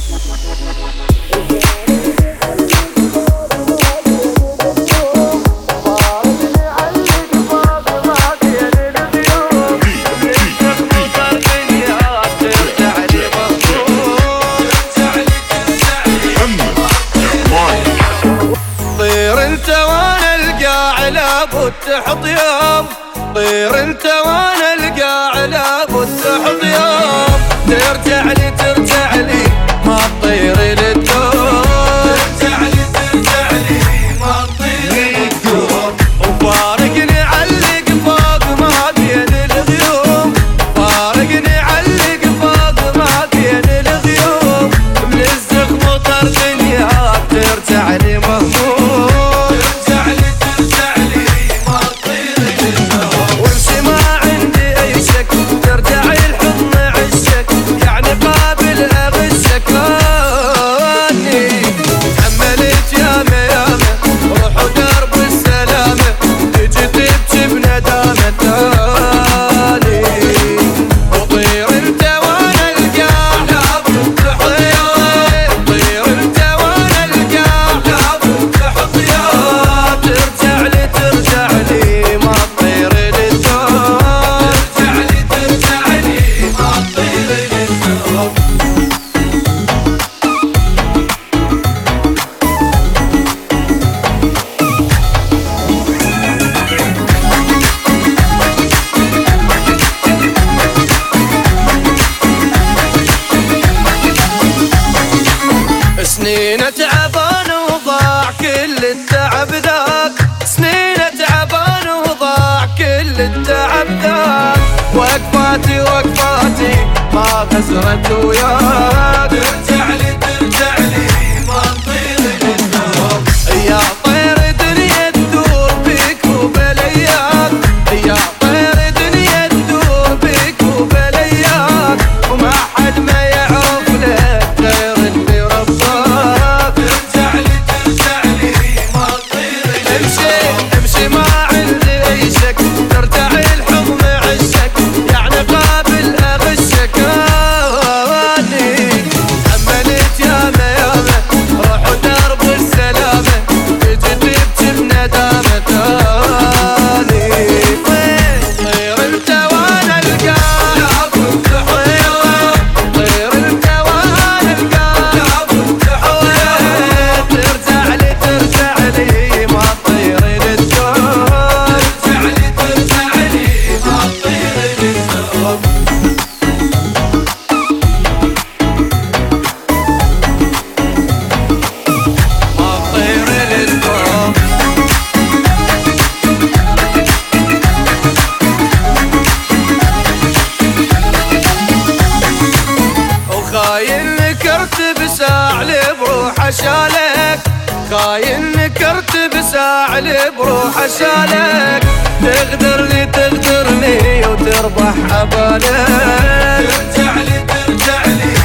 تحط يوم طير انت وانا القاع لابد تحط يوم ترجع لي ما تطير للدور ترجع لي ما تطير للدور وفارقني علق فوق ما بين الغيوم فارقني علق فوق ما بين الغيوم من الزخم وطر دنياك ترجع لي مهموم سنين تعبان وضاع كل التعب ذاك سنين تعبان وضاع كل التعب ذاك وقفاتي ما خسرت وياك ترجع لي ما تطير للدور يا طير دنيا تدور بيك وبلياك يا طير دنيا تدور بيك وبلياك وما حد ما يعرف لك غير اللي رباك ترجع لي ما تطير امشي ما عندي اي شك ترجع الحضن عشك يعني قابل اغشك حملت ياما روح درب السلامه تجي تبكي بندامه طير انت وانا القاع طير انت وانا القاع ترجع لي ما تطير للدور ترجع لي ما تطير للدور خاين نكرت بساعلي بروح اشالك خاين نكرت بساعلي بروح اشالك تغدرني وتربح ابالك ترجع لي